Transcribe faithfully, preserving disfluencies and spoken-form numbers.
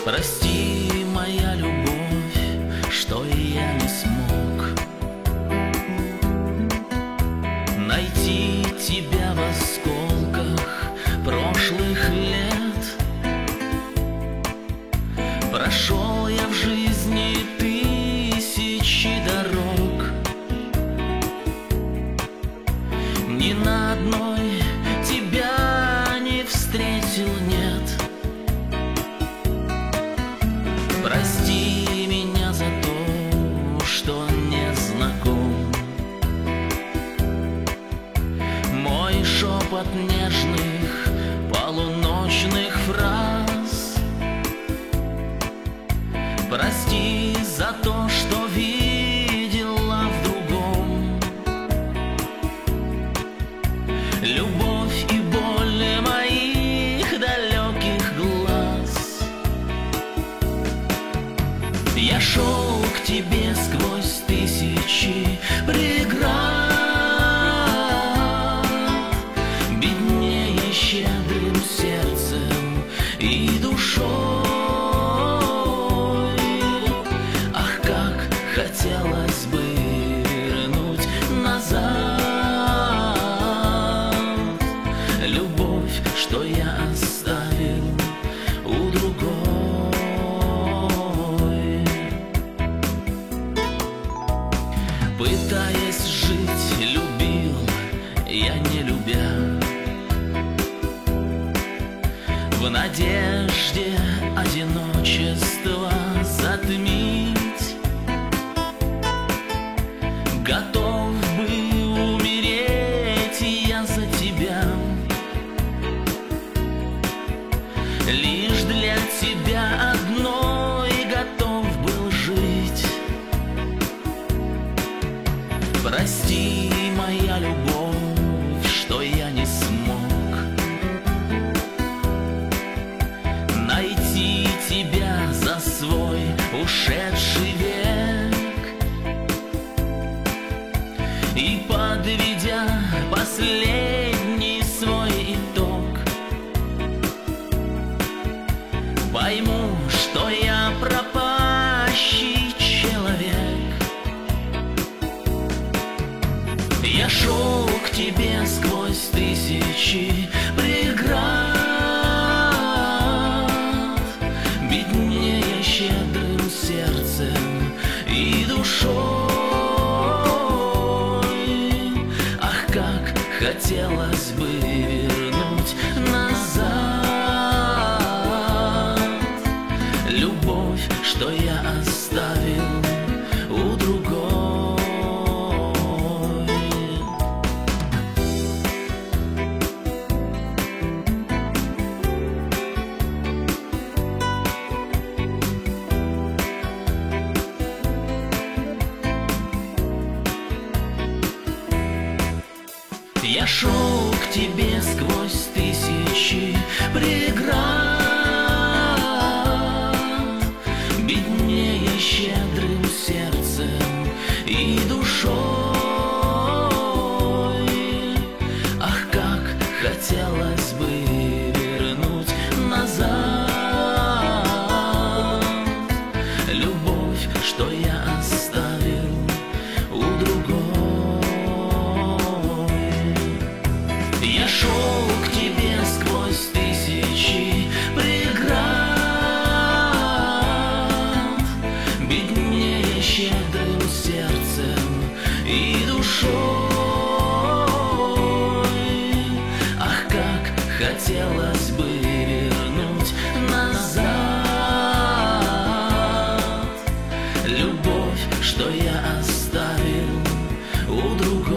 Прости, моя любовь, что я не смог найти тебя в осколках прошлых лет. Прошел я в жизни тысячи дорог, ни на одной тебя не встретил, нет. Прости меня за то, что не знаком. Мой шепот нежных полуночных фраз. Прости за то, что видела в другом. Любовь и боль моих далеких глаз. Я шел к тебе сквозь тысячи преград, беднее щедрым сердцем и душой. Ах, как хотелось бы вернуть назад любовь, что я оставил у другой. Пытаясь жить, любил я, не любя, в надежде одиночество затмить. Готов был умереть я за тебя, лишь для тебя одной готов был жить. Прости, моя любовь, что я не смог найти тебя за свой ушедший век. И подведя последний свой итог, пойму, что я пропащий человек. Я шел к тебе сквозь тысячи преград, беднее щедрым сердцем и душой. Ах, как хотелось бы вернуть назад любовь, что я оставил у другой. Я шел к тебе сквозь тысячи преград, беднее щедрым сердцем и душой. Ах, как хотелось бы вернуть назад любовь, что я оставил у другой. Я шел к тебе сквозь тысячи преград, беднее щедрым сердцем и душой. Ах, как хотелось бы вернуть назад любовь, что я оставил у другой.